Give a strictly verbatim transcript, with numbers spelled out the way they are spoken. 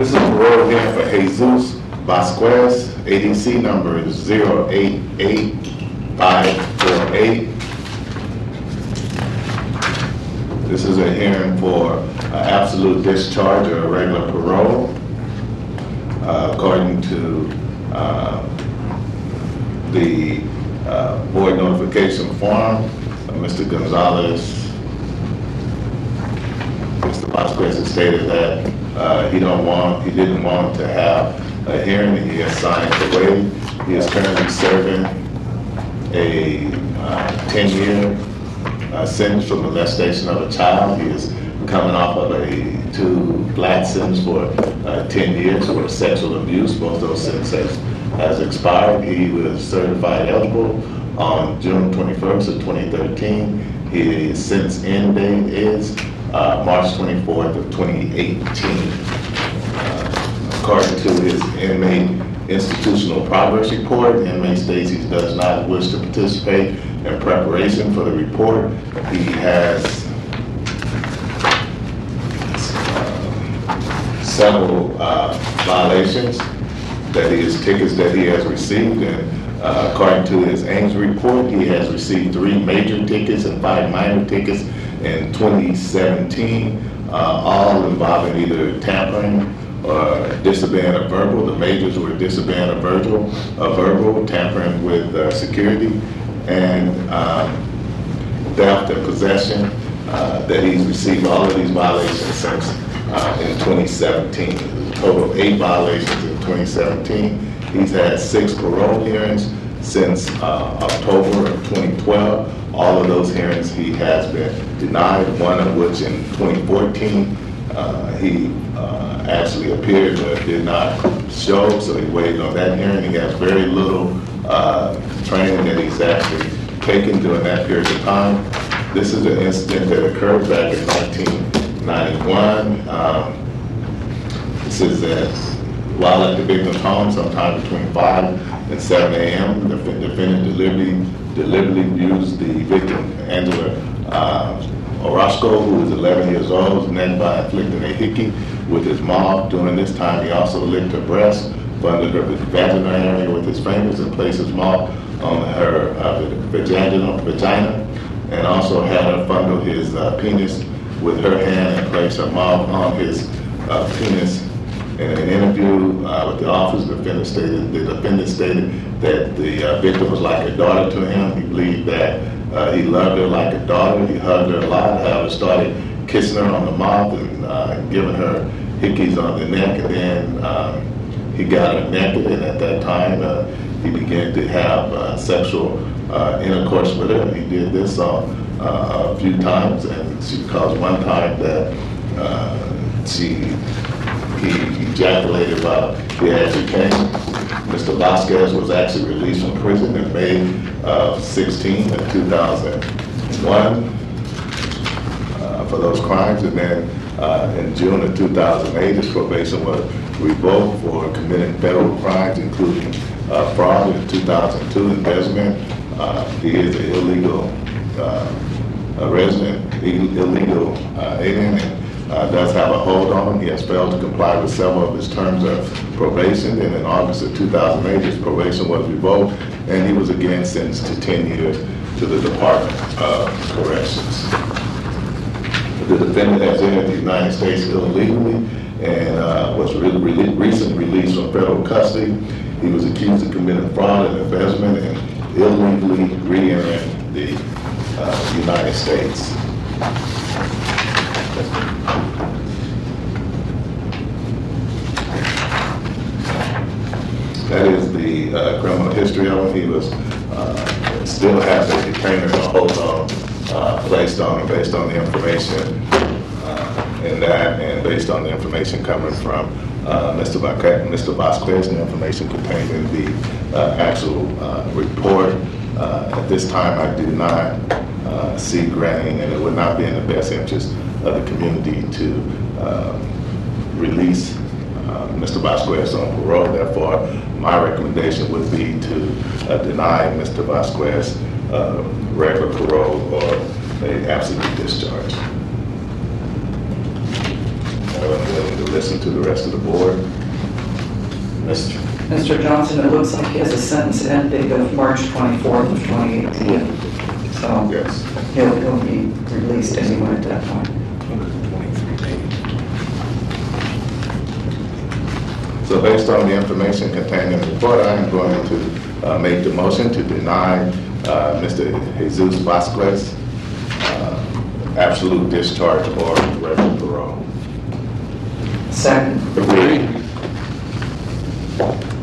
This is a parole hearing for Jesus Vasquez. A D C number is zero eight eight five four eight. This is a hearing for uh, absolute discharge or regular parole. Uh, according to uh, the uh, board notification form, uh, Mister Gonzalez, Mister Vasquez has stated that uh, he don't want, he didn't want to have a hearing. He has signed the waive. He is currently serving a uh, ten-year uh, sentence for molestation of a child. He is coming off of a two flat sentence for uh, ten years for sexual abuse. Both those sentences has expired. He was certified eligible on June twenty-first of twenty thirteen. His sentence end date is uh, March twenty-fourth of twenty eighteen. Uh, according to his inmate institutional progress report, inmate states he does not wish to participate in preparation for the report. He has several uh, violations, that is tickets that he has received, and uh, according to his Ames report, he has received three major tickets and five minor tickets in twenty seventeen, uh, all involving either tampering or disobeying a verbal. The majors were disobeying a verbal, a verbal, tampering with uh, security, and um, theft and possession. Uh, that he's received all of these violations since uh, in twenty seventeen. A total of eight violations in twenty seventeen. He's had six parole hearings since uh, October of twenty twelve. All of those hearings he has been denied, one of which in twenty fourteen uh, he uh, actually appeared but did not show, so he waived on that hearing. He has very little uh, training that he's actually taken during that period of time. This is an incident that occurred back in nineteen ninety-one. Um, this is that while at the victim's home, sometime between five and seven A M, the defendant deliberately, deliberately used the victim, Angela uh, Orozco, who was eleven years old, neck by inflicting a hickey with his mouth. During this time, he also licked her breast, bundled her vaginal area with his fingers, and placed his mouth on her uh, vaginal, vagina, and also had her fondle his uh, penis with her hand and place her mouth on his uh, penis. In an interview uh, with the office, the defendant stated, the defendant stated that the uh, victim was like a daughter to him. He believed that uh, he loved her like a daughter. He hugged her a lot, however, started kissing her on the mouth and uh, giving her hickeys on the neck, and then um, he got her naked, and at that time uh, he began to have uh, sexual uh, intercourse with her. He did this on uh, a few times, and she caused one time that uh, she he ejaculated while he actually came. Mister Vasquez was actually released from prison in May of sixteen of two thousand one uh, for those crimes, and then uh, in June of two thousand eight, his probation was revoked for committing federal crimes, including uh, fraud in two thousand two, embezzlement. Uh, he is an illegal uh, a resident, illegal uh, alien, and Uh, does have a hold on him. He has failed to comply with several of his terms of probation, and in August of two thousand eight, his probation was revoked, and he was again sentenced to ten years to the Department of Corrections. The defendant has entered the United States illegally and uh, was re re recently released from federal custody. He was accused of committing fraud and embezzlement and illegally re-entering the uh, United States. That is the uh, criminal history of him. He was uh, still has a detainer and a hold on uh, placed on him based on the information uh, in that, and based on the information coming from uh, Mister Mister Vasquez, and the information contained in the uh, actual uh, report. Uh, at this time, I do not uh, see granting, and it would not be in the best interest of the community to uh, release uh, Mister Vasquez on parole. Therefore, my recommendation would be to uh, deny Mister Vasquez uh, regular parole or an absolute discharge. I don't know listen to the rest of the board. Mister Mister Johnson, it looks like he has a sentence ending of March twenty-fourth of twenty eighteen. So Yes. he'll, he'll be released anyway at that point. So based on the information contained in the report, I am going to uh, make the motion to deny uh, Mister Jesus Vasquez uh, absolute discharge or regular parole. Second. Agreed.